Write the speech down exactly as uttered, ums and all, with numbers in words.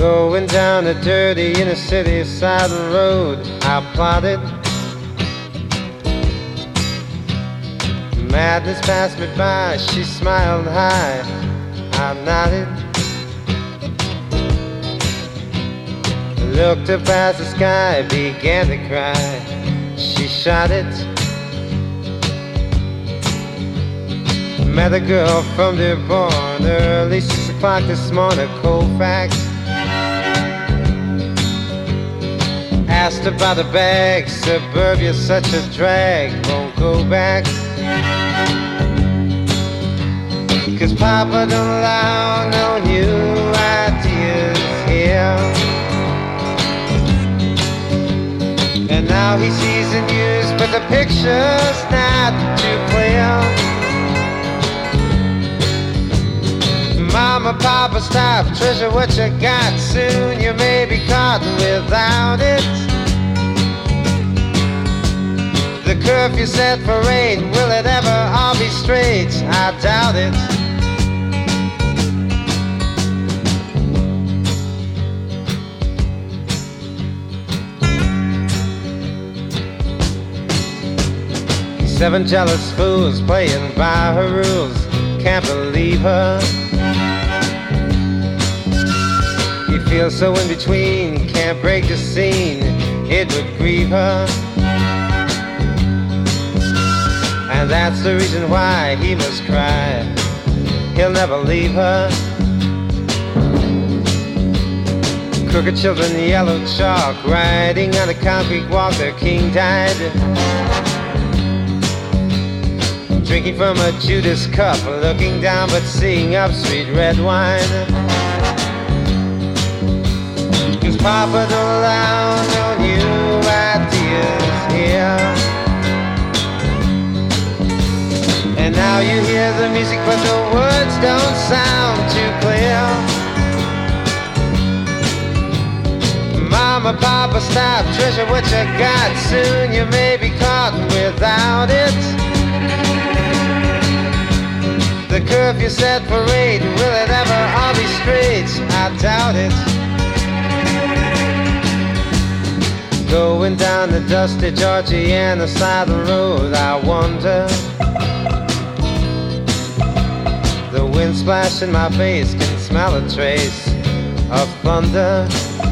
Going down a dirty inner city side road, I plotted. Madness passed me by, she smiled high, I nodded. Looked up at the sky, began to cry, she shot it. Met a girl from Dearborn, early six o'clock this morning, Colfax. Asked about a bag, suburbia's such a drag, won't go back. Cause Papa don't allow no new ideas here. And now he sees the news, but the picture's not too clear. Mama, Papa, stop, treasure what you got. Soon you may be caught without it. The curfew set for eight, will it ever all be straight? I doubt it. Seven jealous fools playing by her rules, can't believe her. You feel so in between, can't break the scene, it would grieve her. And that's the reason why he must cry, he'll never leave her. Crooked children, yellow chalk, riding on a concrete walk, their king died. Drinking from a Judas cup, looking down but seeing up, sweet red wine. Cause Papa don't allow no new ideas here. And now you hear the music but the words don't sound too clear. Mama, Papa, stop, treasure what you got. Soon you may be caught without it. The curfew set for eight, will it ever all be straight? I doubt it. Going down the dusty Georgiana side of the road, I wonder. The wind splash in my face, can smell a trace of thunder.